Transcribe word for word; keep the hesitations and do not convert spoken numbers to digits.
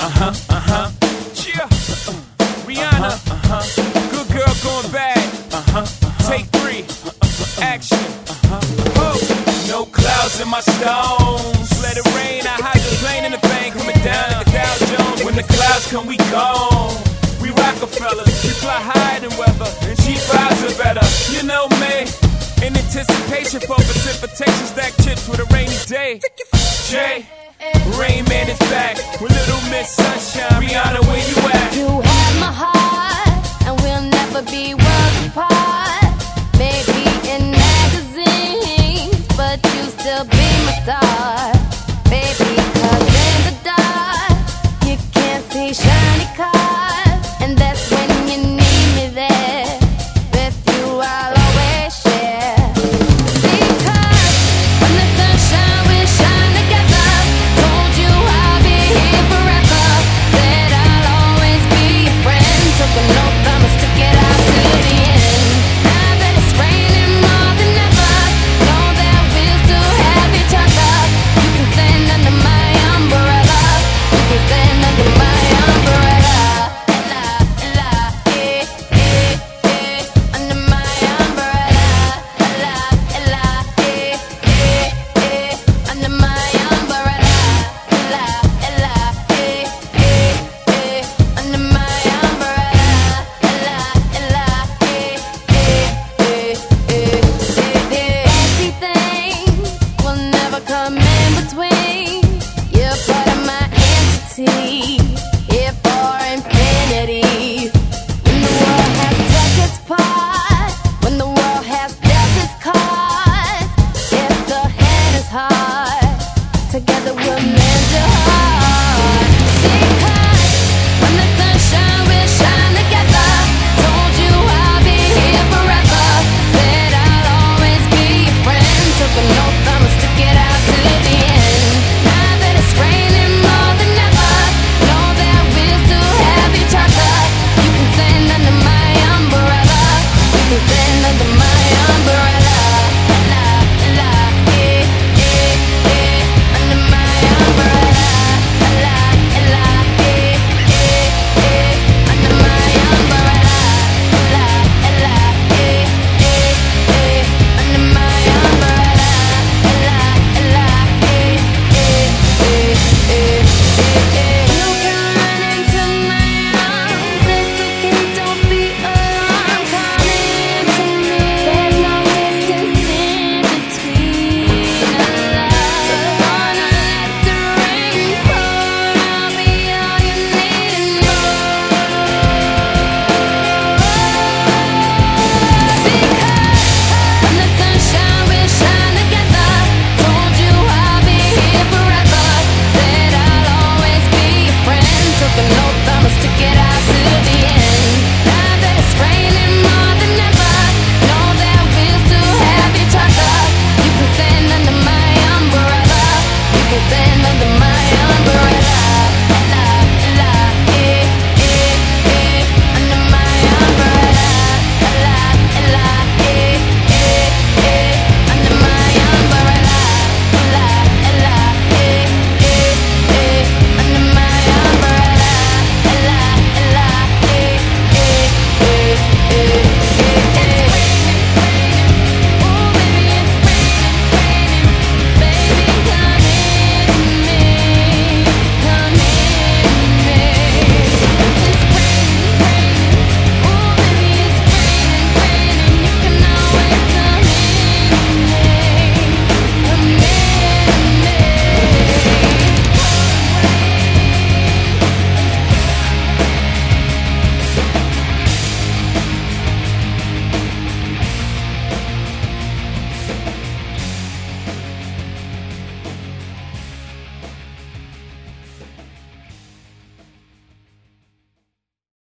Uh-huh, uh-huh. Yeah. Rihanna. Uh-huh. Good girl going bad. Uh-huh. Take three. Action. Uh-huh. Oh. No clouds in my stones. Let it rain. I hide the plane in the bank. Coming down like a Dow Jones. When the clouds come, we gone. We Rockefellers. We fly higher than weather. And cheap vibes are better. You know me. In anticipation for precipitation. Stack chips with a rainy day. Jay. Rain Man is back with Little Miss Sunshine. Rihanna, where you at? You have my heart, and we'll never be worlds apart. Maybe in magazines, but you still be my star. Baby, 'cause in the dark, you can't see shiny cars. And that's when you need me there. With you, I'll always share. Because when the sunshine will shine together, told you I'll be here forever. Said I'll always be your friend. Took an oath, I'ma stick it out to the end. Now that it's raining more than ever, know that we'll still have each other. You can stand under my umbrella. You can stand under my umbrella. Ella, Ella, eh, eh, eh. Under my umbrella. Ella, Ella, eh, eh, eh. Under my umbrella. Ella.